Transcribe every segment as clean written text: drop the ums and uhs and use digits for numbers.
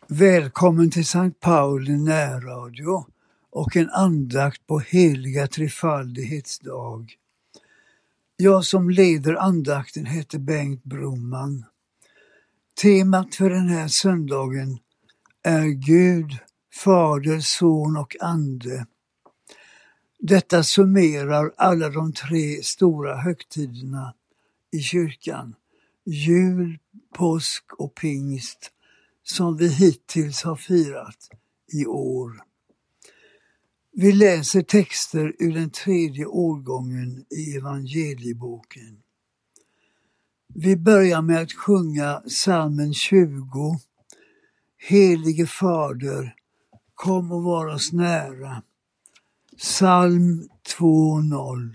Välkommen till Sankt Pauli närradio och en andakt på heliga trefaldighetsdag. Jag som leder andakten heter Bengt Broman. Temat för den här söndagen är Gud, Fader, Son och Ande. Detta summerar alla de 3 stora högtiderna i kyrkan, jul, påsk och pingst, som vi hittills har firat i år. Vi läser texter ur den 3:e årgången i evangelieboken. Vi börjar med att sjunga psalmen 20. Helige Fader, kom och var oss nära. Psalm 2:0.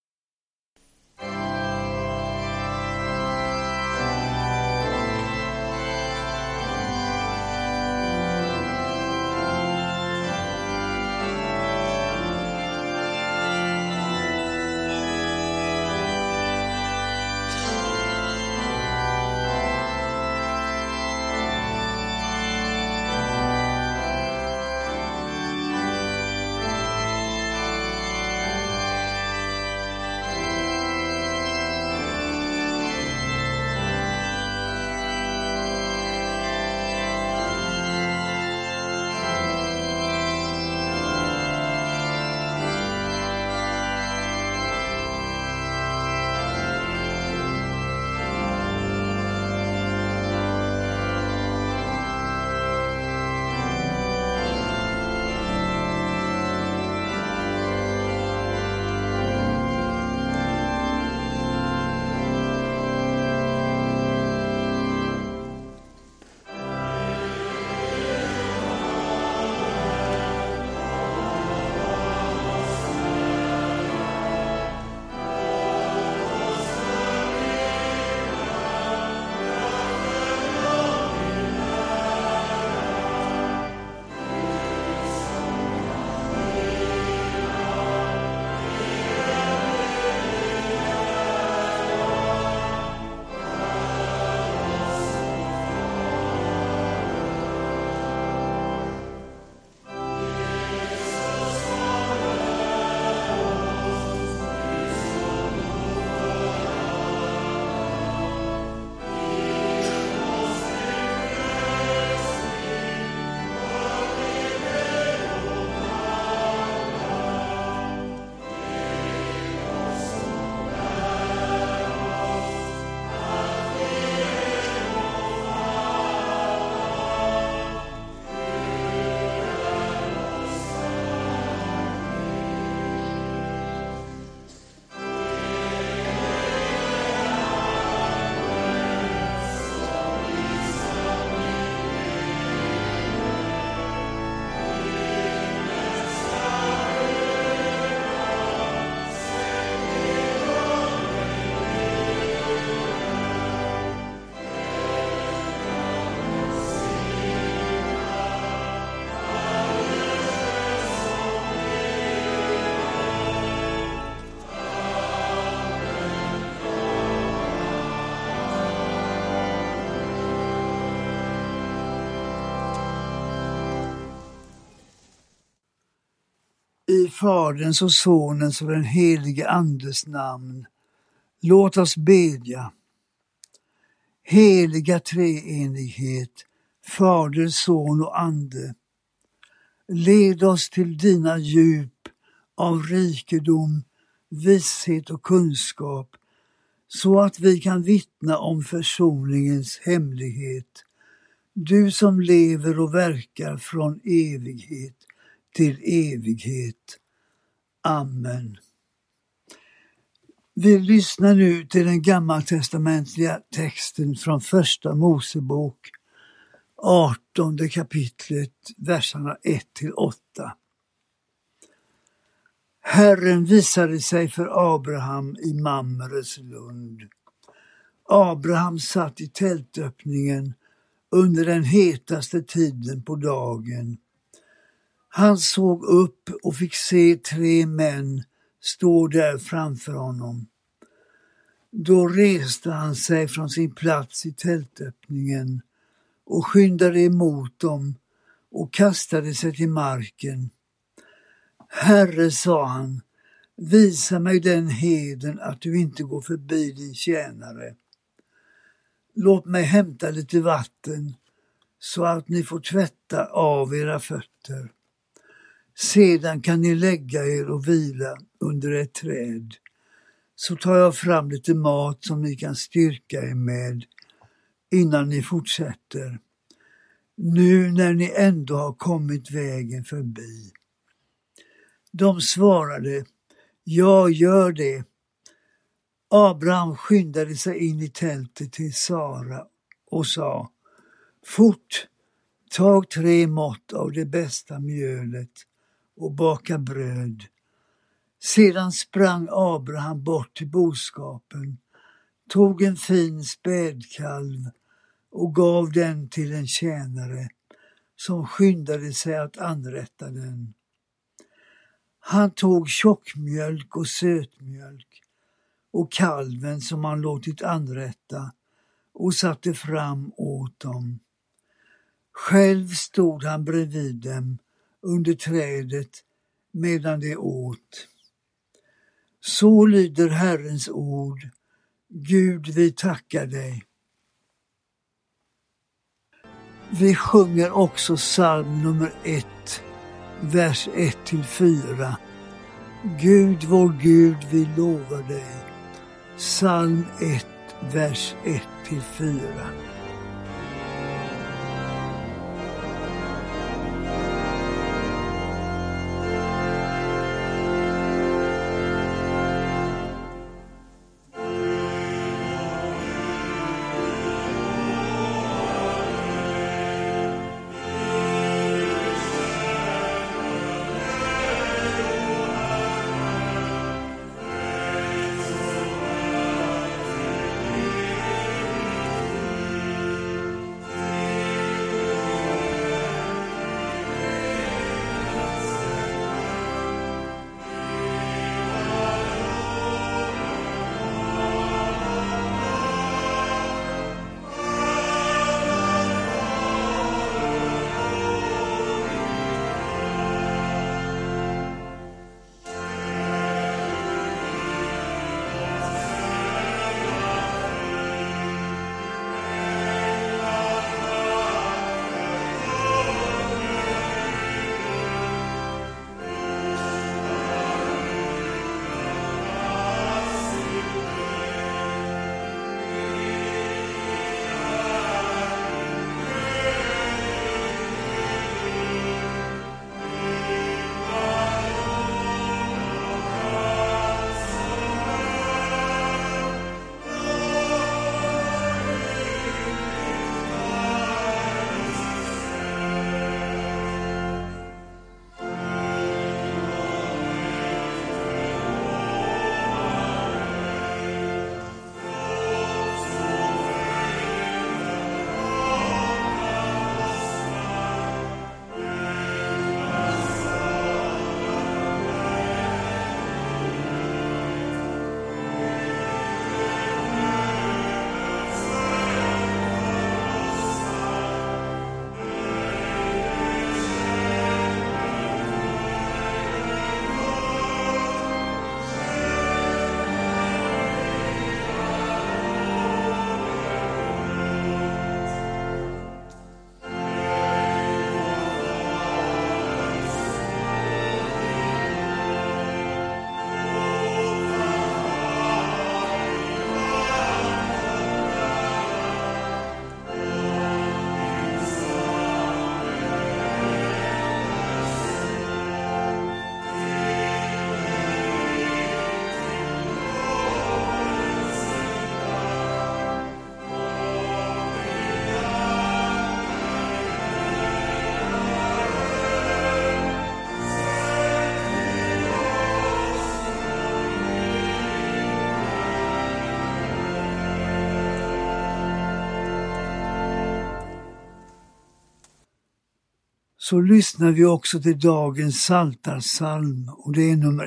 I Faderns och Sonens och den helige Andes namn. Låt oss bedja. Heliga treenighet, Fader, Son och Ande. Led oss till dina djup av rikedom, vishet och kunskap, så att vi kan vittna om försoningens hemlighet. Du som lever och verkar från evighet till evighet. Amen. Vi lyssnar nu till den gammaltestamentliga texten från Första Mosebok, 18 kapitlet, verserna 1-8. Herren visade sig för Abraham i Mamres lund. Abraham satt i tältöppningen under den hetaste tiden på dagen. Han såg upp och fick se 3 män stå där framför honom. Då reste han sig från sin plats i tältöppningen och skyndade emot dem och kastade sig till marken. Herre, sa han, visa mig den heden att du inte går förbi din tjänare. Låt mig hämta lite vatten så att ni får tvätta av era fötter. Sedan kan ni lägga er och vila under ett träd. Så tar jag fram lite mat som ni kan styrka er med innan ni fortsätter. Nu när ni ändå har kommit vägen förbi. De svarade, ja, gör det. Abraham skyndade sig in i tältet till Sara och sa, fort, tag 3 mått av det bästa mjölet och baka bröd. Sedan sprang Abraham bort till boskapen, tog en fin spädkalv och gav den till en tjänare som skyndade sig att anrätta den. Han tog tjockmjölk och sötmjölk och kalven som han låtit anrätta och satte fram åt dem. Själv stod han bredvid dem under trädet medan de åt. Så lyder Herrens ord. Gud, vi tackar dig. Vi sjunger också psalm nummer 1, vers 1-4. Gud, vår Gud, vi lovar dig. Psalm 1, vers 1-4. Så lyssnar vi också till dagens psaltarpsalm och det är nummer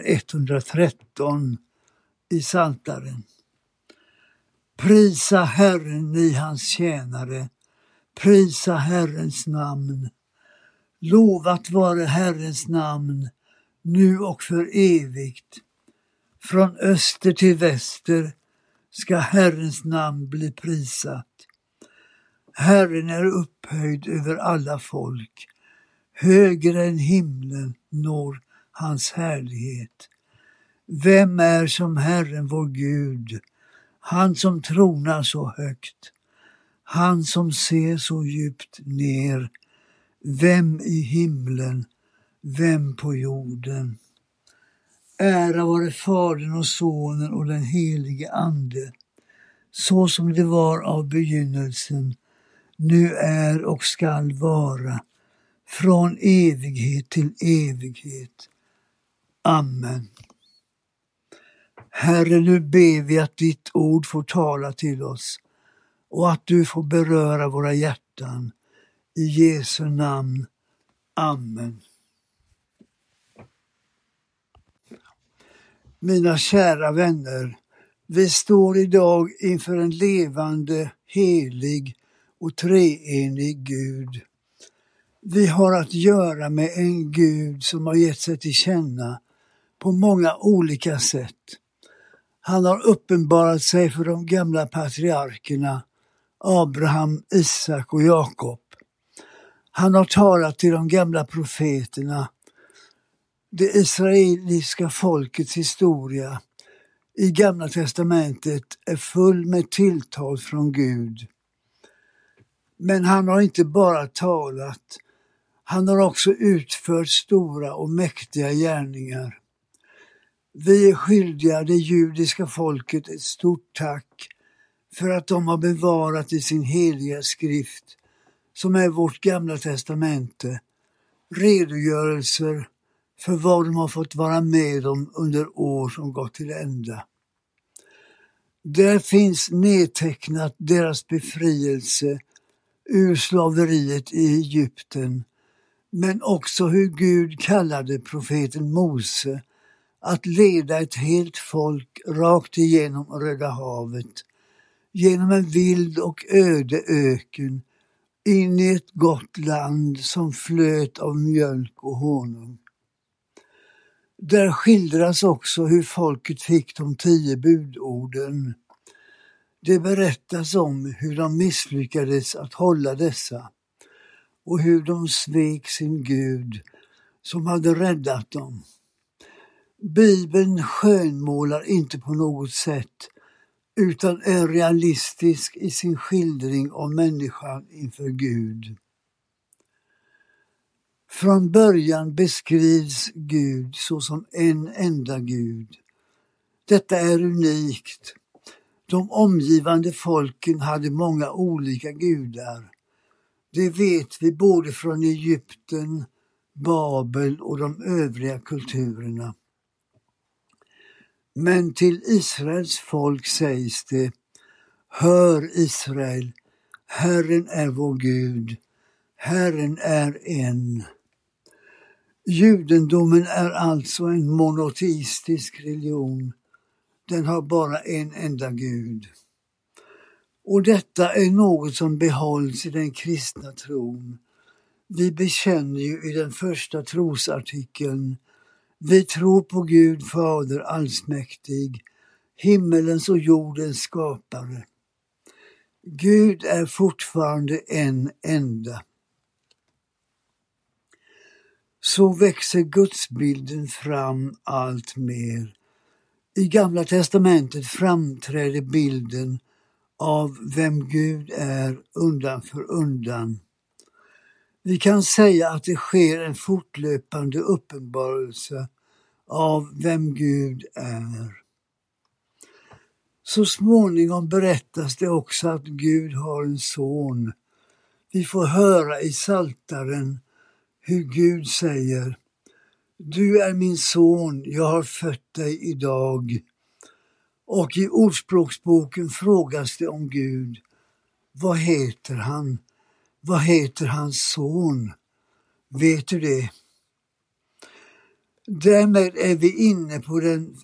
113 i psaltaren. Prisa Herren, ni hans tjänare, Prisa Herrens namn. Lovat vare Herrens namn, nu och för evigt. Från öster till väster ska Herrens namn bli prisat. Herren är upphöjd över alla folk. Högre än himlen når hans härlighet. Vem är som Herren vår Gud, han som tronar så högt, han som ser så djupt ner, vem i himlen, vem på jorden. Ära vare Fadern och Sonen och den helige Ande, så som det var av begynnelsen, nu är och skall vara, från evighet till evighet. Amen. Herre, nu ber vi att ditt ord får tala till oss och att du får beröra våra hjärtan. I Jesu namn. Amen. Mina kära vänner, vi står idag inför en levande, helig och treenig Gud. Vi har att göra med en Gud som har gett sig till känna på många olika sätt. Han har uppenbarat sig för de gamla patriarkerna, Abraham, Isak och Jakob. Han har talat till de gamla profeterna. Det israeliska folkets historia i Gamla testamentet är full med tilltal från Gud. Men han har inte bara talat, han har också utfört stora och mäktiga gärningar. Vi är skyldiga det judiska folket ett stort tack för att de har bevarat i sin heliga skrift, som är vårt Gamla testamente, redogörelser för vad de har fått vara med om under år som gått till ända. Där finns nedtecknat deras befrielse ur slaveriet i Egypten, men också hur Gud kallade profeten Mose att leda ett helt folk rakt igenom Röda havet, genom en vild och öde öken, in i ett gott land som flöt av mjölk och honung. Där skildras också hur folket fick de 10 budorden. Det berättas om hur de misslyckades att hålla dessa och hur de svek sin Gud som hade räddat dem. Bibeln skönmålar inte på något sätt utan är realistisk i sin skildring av människan inför Gud. Från början beskrivs Gud såsom en enda Gud. Detta är unikt. De omgivande folken hade många olika gudar. Det vet vi både från Egypten, Babel och de övriga kulturerna. Men till Israels folk sägs det: hör Israel, Herren är vår Gud, Herren är en. Judendomen är alltså en monoteistisk religion. Den har bara en enda Gud. Och detta är något som behålls i den kristna tron. Vi bekänner ju i den första trosartikeln: vi tror på Gud Fader allsmäktig, himmelens och jordens skapare. Gud är fortfarande en enda. Så växer gudsbilden fram allt mer. I Gamla testamentet framträder bilden av vem Gud är undan för undan. Vi kan säga att det sker en fortlöpande uppenbarelse av vem Gud är. Så småningom berättas det också att Gud har en son. Vi får höra i Psaltaren hur Gud säger: du är min son, jag har fött dig idag. Och i Ordspråksboken frågas det om Gud: vad heter han? Vad heter hans son? Vet du det? Därmed är vi inne på den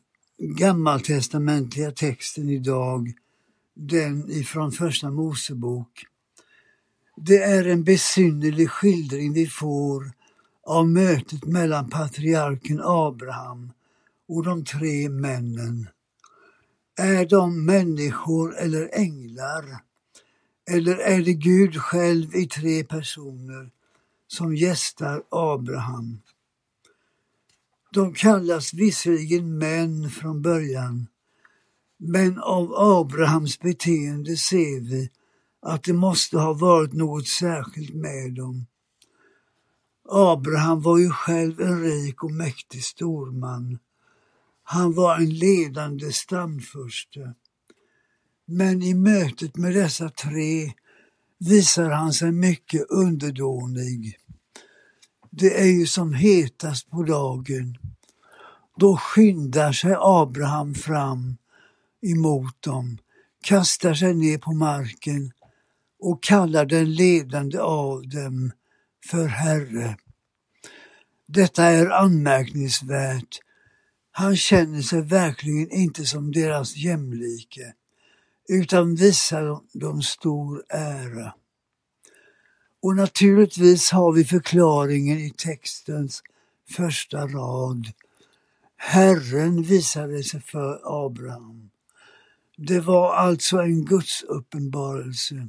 gammaltestamentliga texten idag, den ifrån första Mosebok. Det är en besynnerlig skildring vi får av mötet mellan patriarken Abraham och de 3 männen. Är de människor eller änglar? Eller är det Gud själv i 3 personer som gästar Abraham? De kallas visserligen män från början, men av Abrahams beteende ser vi att det måste ha varit något särskilt med dem. Abraham var ju själv en rik och mäktig storman. Han var en ledande stamfurste. Men i mötet med dessa 3 visar han sig mycket underdånig. Det är ju som hetast på dagen. Då skyndar sig Abraham fram emot dem, kastar sig ner på marken och kallar den ledande av dem för Herre. Detta är anmärkningsvärt. Han känner sig verkligen inte som deras jämlike, utan visar dem stor ära. Och naturligtvis har vi förklaringen i textens första rad. Herren visade sig för Abraham. Det var alltså en Guds uppenbarelse.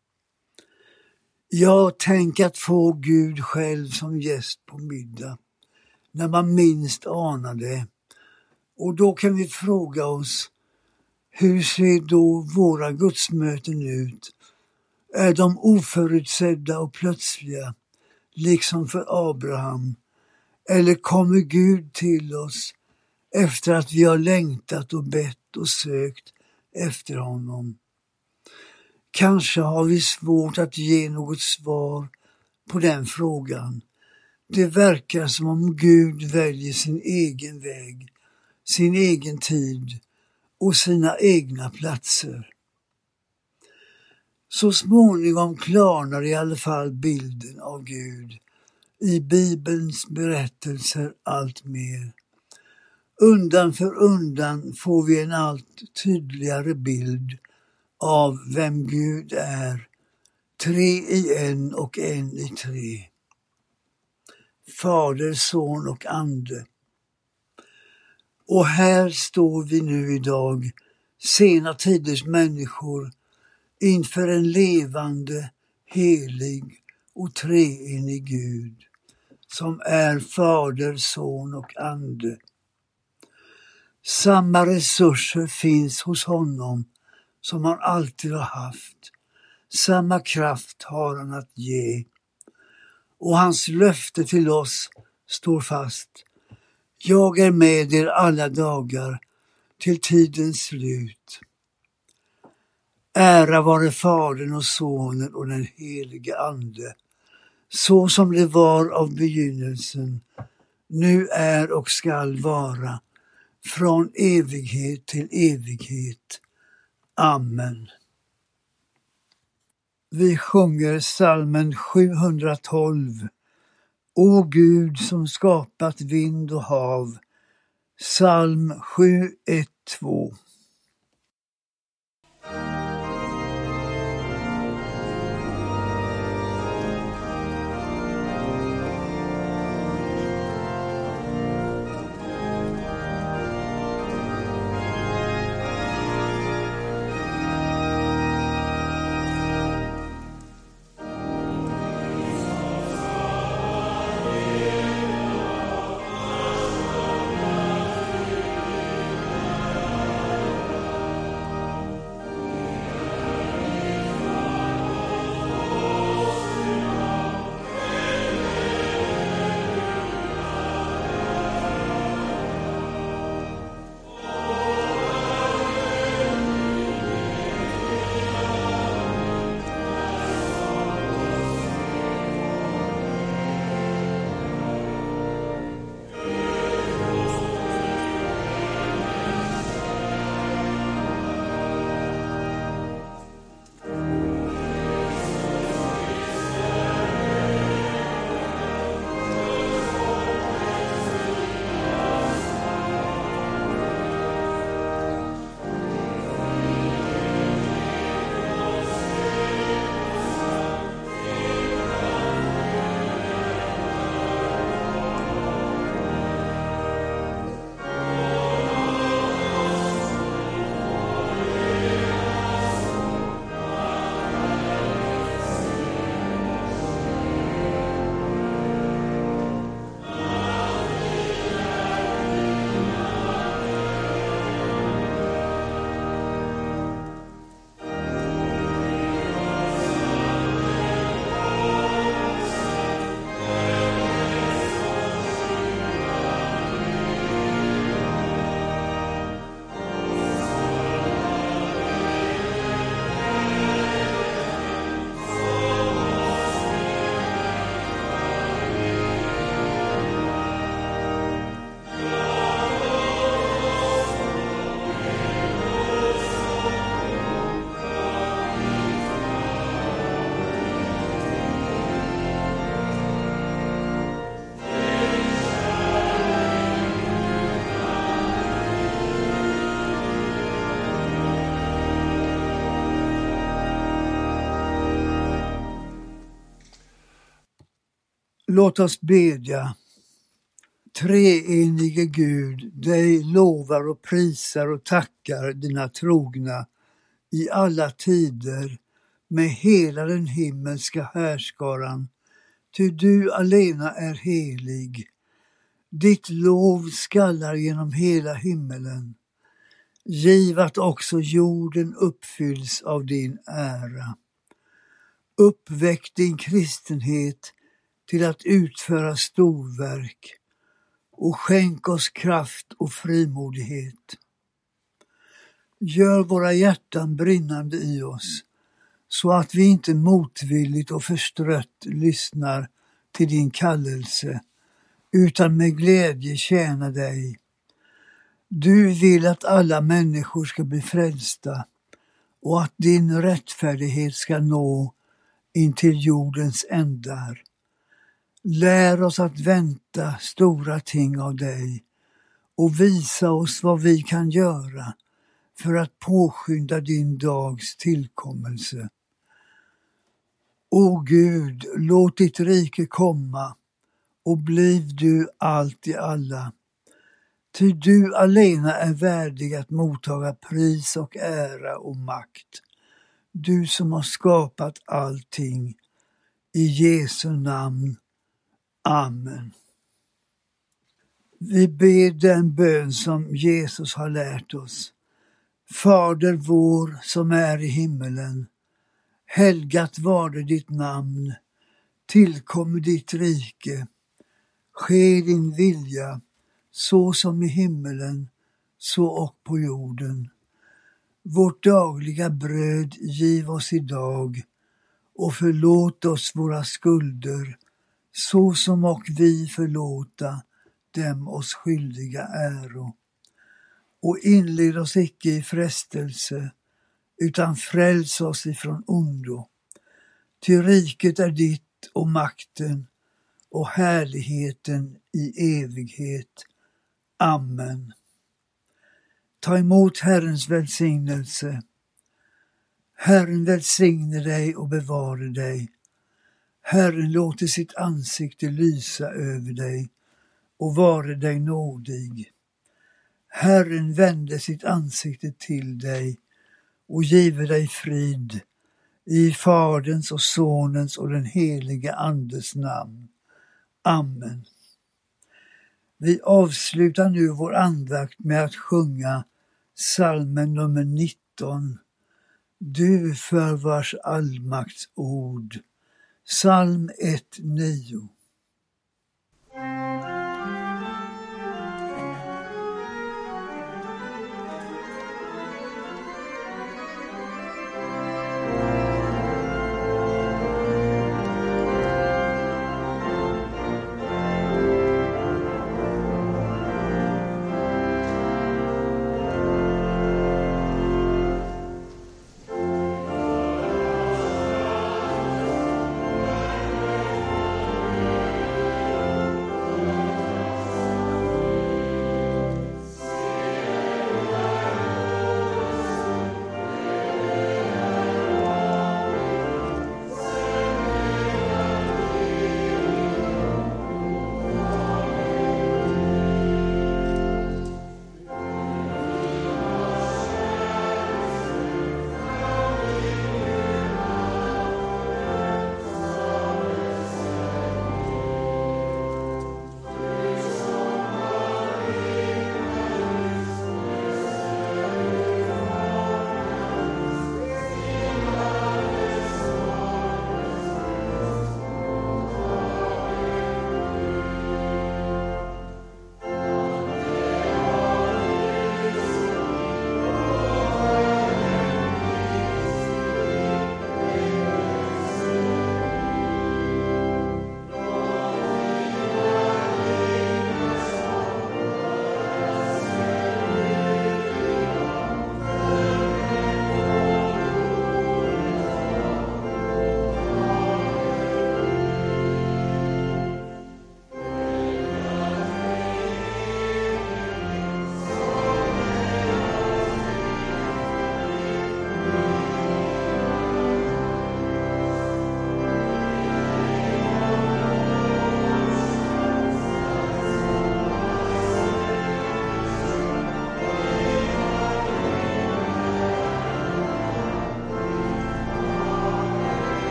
Jag tänker att få Gud själv som gäst på middag, när man minst anar det. Och då kan vi fråga oss, hur ser då våra gudsmöten ut? Är de oförutsedda och plötsliga, liksom för Abraham? Eller kommer Gud till oss efter att vi har längtat och bett och sökt efter honom? Kanske har vi svårt att ge något svar på den frågan. Det verkar som om Gud väljer sin egen väg, sin egen tid och sina egna platser. Så småningom klarnar i alla fall bilden av Gud i Bibelns berättelser allt mer. Undan för undan får vi en allt tydligare bild av vem Gud är, 3 i en och en i 3. Fader, son och ande. Och här står vi nu idag, sena tiders människor, inför en levande, helig och treenig Gud, som är Fader, son och ande. Samma resurser finns hos honom som han alltid har haft. Samma kraft har han att ge. Och hans löfte till oss står fast. Jag är med er alla dagar till tidens slut. Ära vare Fadern och Sonen och den helige Ande, så som det var av begynnelsen, nu är och skall vara, från evighet till evighet. Amen. Vi sjunger psalmen 712. O Gud som skapat vind och hav. Psalm 712. Låt oss bedja. Treenige Gud, dig lovar och prisar och tackar dina trogna i alla tider med hela den himmelska härskaran, ty du alena är helig. Ditt lov skallar genom hela himmelen. Giv att också jorden uppfylls av din ära. Uppväck din kristenhet till att utföra storverk och skänk oss kraft och frimodighet. Gör våra hjärtan brinnande i oss, så att vi inte motvilligt och förstrött lyssnar till din kallelse, utan med glädje tjäna dig. Du vill att alla människor ska bli frälsta och att din rättfärdighet ska nå in till jordens ändar. Lär oss att vänta stora ting av dig och visa oss vad vi kan göra för att påskynda din dags tillkommelse. O Gud, låt ditt rike komma och bliv du allt i alla. Ty du alena är värdig att mottaga pris och ära och makt. Du som har skapat allting. I Jesu namn. Amen. Vi ber den bön som Jesus har lärt oss. Fader vår som är i himmelen. Helgat varde ditt namn. Tillkommer ditt rike. Ske din vilja. Så som i himmelen, så och på jorden. Vårt dagliga bröd giv oss idag och förlåt oss våra skulder, så som och vi förlåta dem oss skyldiga äro. Och inled oss icke i frestelse, utan fräls oss ifrån ondo. Ty riket är ditt och makten och härligheten i evighet. Amen. Ta emot Herrens välsignelse. Herren välsigne dig och bevare dig. Herren låter sitt ansikte lysa över dig och vare dig nådig. Herren vände sitt ansikte till dig och give dig frid i Faderns och Sonens och den helige Andes namn. Amen. Vi avslutar nu vår andakt med att sjunga psalmen nummer 19. Du för vars allmakts ord. Psalm 1:9.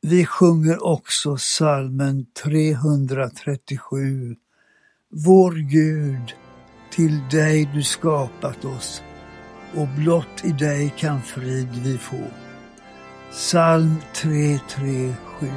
Vi sjunger också psalmen 337. Vår Gud, till dig du skapat oss, och blott i dig kan frid vi få. Psalm 337.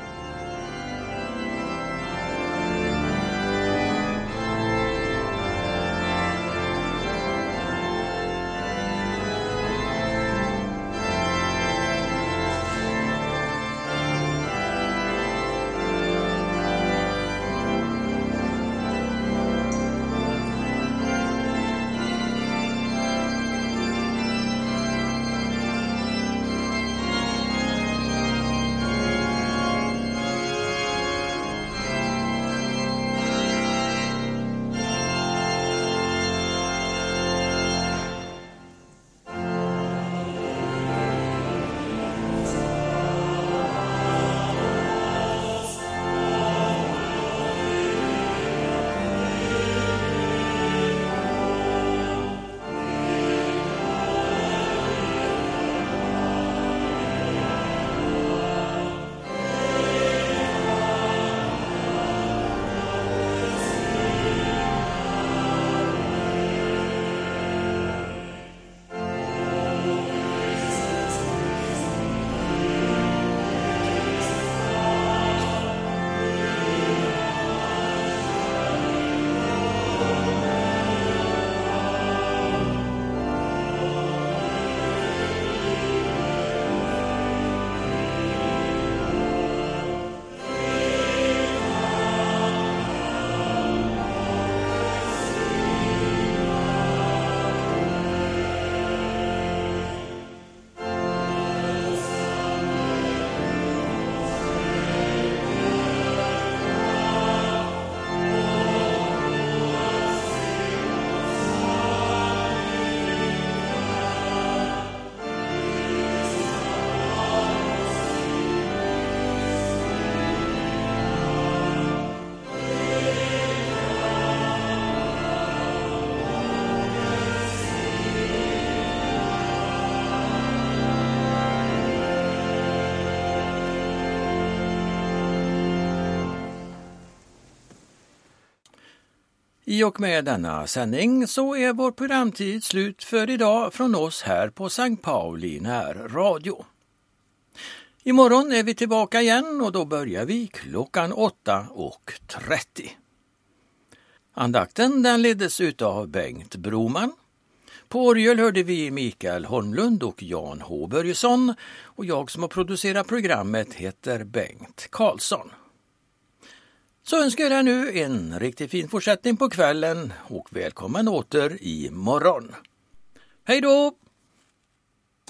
I och med denna sändning så är vår programtid slut för idag från oss här på Sankt Pauli närradio. Imorgon är vi tillbaka igen och då börjar vi klockan 8:30. Andakten den leddes utav Bengt Broman. På orgel hörde vi Mikael Holmlund och Jan H. Börjesson och jag som har producerat programmet heter Bengt Karlsson. Så önskar jag nu en riktigt fin fortsättning på kvällen och välkommen åter imorgon. Hej då!